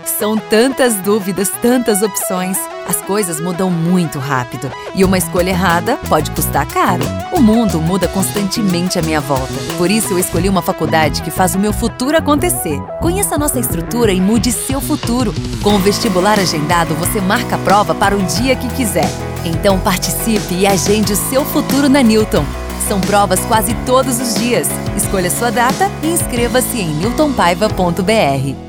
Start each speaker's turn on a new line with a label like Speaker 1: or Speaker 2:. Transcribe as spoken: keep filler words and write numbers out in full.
Speaker 1: São tantas dúvidas, tantas opções. As coisas mudam muito rápido. E uma escolha errada pode custar caro. O mundo muda constantemente à minha volta. Por isso, eu escolhi uma faculdade que faz o meu futuro acontecer. Conheça a nossa estrutura e mude seu futuro. Com o vestibular agendado, você marca a prova para o dia que quiser. Então, participe e agende o seu futuro na Newton. São provas quase todos os dias. Escolha sua data e inscreva-se em newton paiva ponto b r.